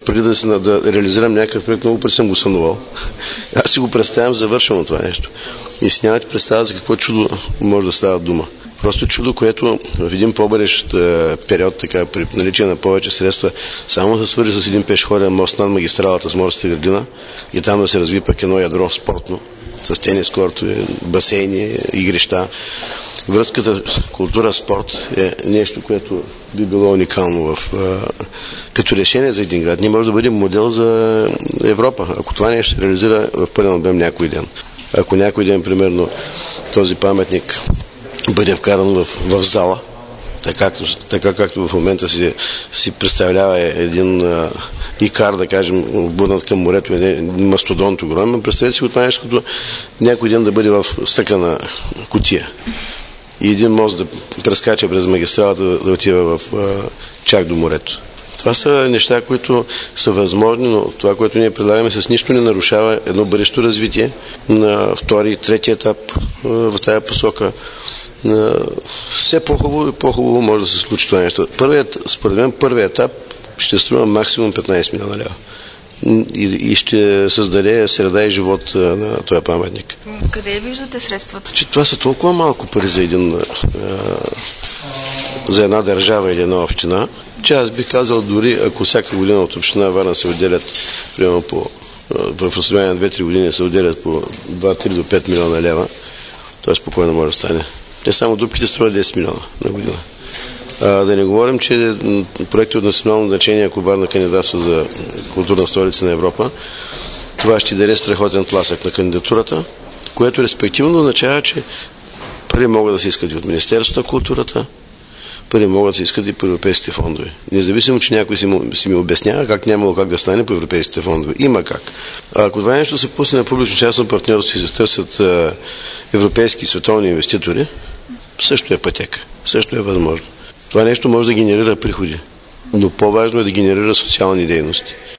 преди да реализирам някакъв проект, много пъти съм го сънувал. Аз си го представям завършено това нещо. И си нямате представа за какво чудо може да става дума. Просто чудо, което в един по-бъдещ период, така, при наличие на повече средства, само да свържи с един пешеходен мост над магистралата с Морската градина и там да се разви пък едно ядро спортно, с тенис кортове, басейни, игрища. Връзката култура-спорт е нещо, което би било уникално като решение за един град. Ние може да бъдем модел за Европа, ако това нещо се реализира в пълен обем някой ден. Ако някой ден, примерно, този паметник бъде вкаран в зала, така както в момента си представлява един икар, да кажем, обърнат към морето, един мастодонт огромен, представете си го това нещо, като някой ден да бъде в стъклена кутия и един мост да прескача през магистралата, да отива чак до морето. Това са неща, които са възможни, но това, което ние предлагаме, с нищо не нарушава едно бъдещо развитие на втори и трети етап в тази посока. Все по-хубаво и по-хубаво може да се случи това нещо. Според мен първият етап ще струва максимум 15 милиона лева. И ще създаде среда и живот на този паметник. Къде виждате средствата? Че това са толкова малко пари за една държава или една община, че аз бих казал, дори ако всяка година от община Варна се отделят, примерно в разстояние на 2-3 години се отделят по 2-3 до 5 милиона лева, това спокойно може да стане. Не само дупките струват 10 милиона на година. Да не говорим, че проекти от национално значение, ако Варна кандидатства за културна столица на Европа, това ще даде страхотен тласък на кандидатурата, което респективно означава, че пари могат да се искат и от Министерството на културата, пари могат да се искат и по европейските фондове. Независимо, че някой си ми обяснява как нямало как да стане по европейските фондове. Има как. Ако това нещо се пусне на публично-частно партньорство и се търсят европейски и световни инвеститори, също е пътека. Също е възможно. Това нещо може да генерира приходи, но по-важно е да генерира социални дейности.